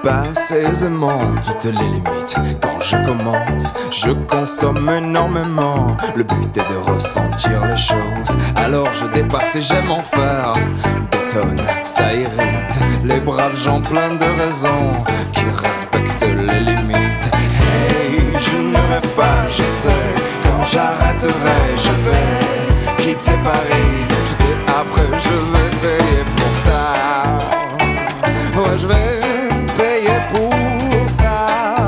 dépasse aisément toutes les limites. Quand je commence, je consomme énormément. Le but est de ressentir les choses. Alors je dépasse et j'aime en faire des tonnes. Ça irrite les braves gens pleins de raisons qui respectent les limites. Hey, je ne rêve pas, je sais. Quand j'arrêterai, je vais quitter Paris. Je sais, après je vais payer pour ça. Ouais, je vais payer pour ça.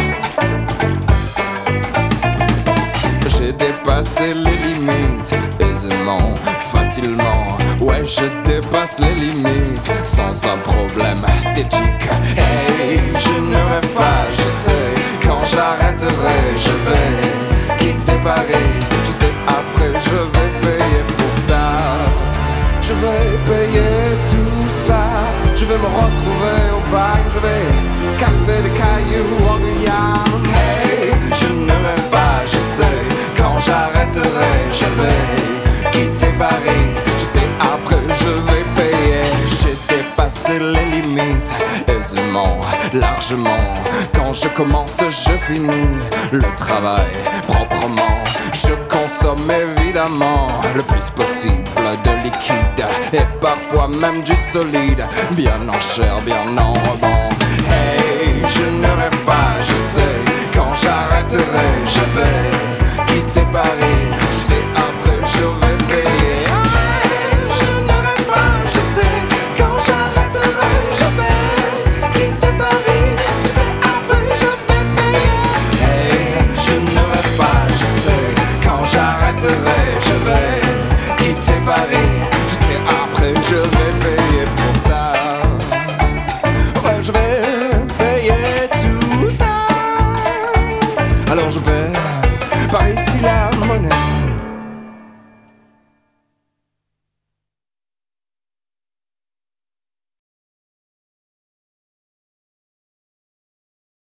J'ai dépassé les limites aisément, facilement. Ouais, je dépasse les limites sans un problème d'éthique. Hey, je ne rêve pas, je sais. Quand j'arrêterai, je vais quitter Paris. Je sais, après je vais payer pour ça. Je vais payer tout ça. Je vais me retrouver au bagne. Je vais casser des cailloux en Guyane. Hey, je ne rêve pas, je sais. Quand j'arrêterai, je vais quitter Paris. Je sais, après je vais payer. J'ai dépassé les limites aisément, largement. Quand je commence, je finis le travail proprement. Je consomme évidemment le plus possible de liquide et parfois même du solide, bien en chair, bien en rebond. Hey, je ne rêve pas, je sais. Quand j'arrêterai, je vais quitter Paris. Je sais, après je vais payer. Hey, je ne rêve pas, je sais. Quand j'arrêterai, je vais quitter Paris. Je sais, après je vais payer. Hey, je ne rêve pas, je sais. Quand j'arrêterai, je vais quitter Paris. Je sais, après je vais payer pour ça. Ouais, je vais payer tout ça. Alors je vais par ici la monnaie.